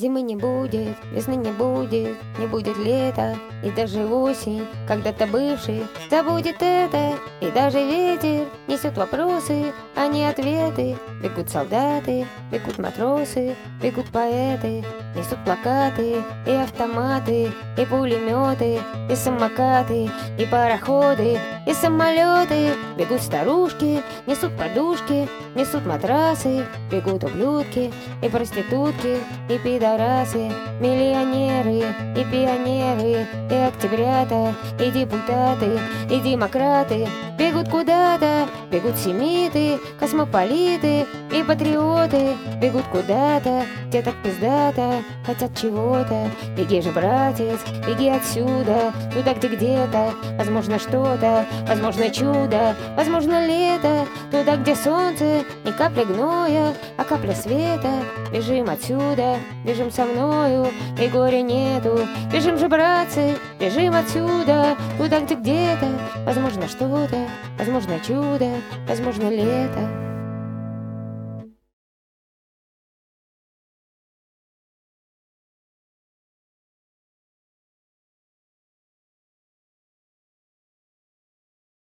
Зимы не будет, весны не будет лета, и даже осень, когда-то бывший, забудет это, и даже ветер несет вопросы, а не ответы. Бегут солдаты, бегут матросы, бегут поэты, несут плакаты и автоматы, и пулеметы, и самокаты, и пароходы, и самолеты. Бегут старушки, несут подушки, несут матрасы, бегут ублюдки, и проститутки, и пидорасы, миллионеры, и пионеры, и октябрята, и депутаты, и демократы. Бегут куда-то, бегут семиты, космополиты и патриоты. Бегут куда-то, где так пиздато, хотят чего-то. Беги же, братец, беги отсюда, туда, где где-то возможно что-то, возможно чудо, возможно лето. Туда, где солнце, не капля гноя, а капля света. Бежим отсюда, бежим со мною, и горя нету. Бежим же, братцы, бежим отсюда, туда, где где-то возможно что-то, возможно чудо, возможно лето.